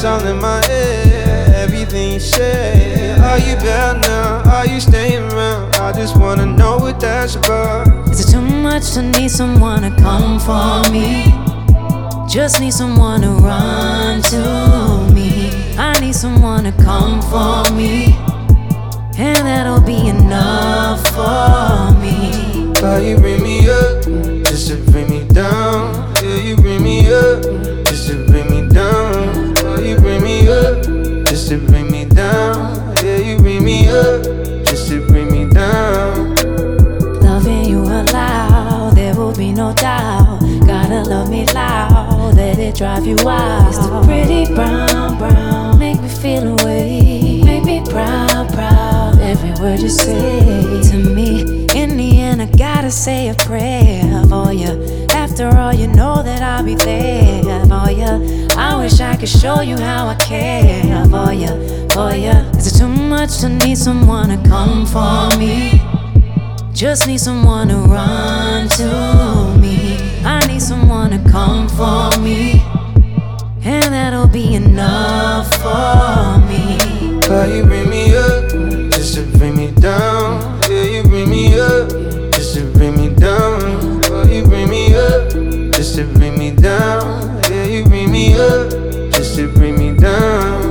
it's all in my head. Everything you say. Are you better now? Are you staying around? I just wanna know what that's about. Is it too much to need someone to come for me? Just need someone to run to me. I need someone to come for me, and that'll be enough for me. Why you bring me up, just to bring me down? Yeah, you bring me up, just to bring me down. Why you bring me up, just to bring me down? Yeah, you bring me up, just to bring me down. Loving you aloud, there will be no doubt. Gotta love me loud, let it drive you wild. It's the pretty brown, brown, make me feel away. Make me proud, proud, every word you say to me. In the end, I gotta say a prayer for you. After all, you know that I'll be there for you. I wish I could show you how I care for you, for you. Is it too much to need someone to come for me? Just need someone to run to me. I need someone to come for me, and that'll be enough for me. Why you bring me up, just to bring me down? Yeah, you bring me up, just to bring me down. Why you bring me up, just to bring me down? Yeah, you bring me up, just to bring me down.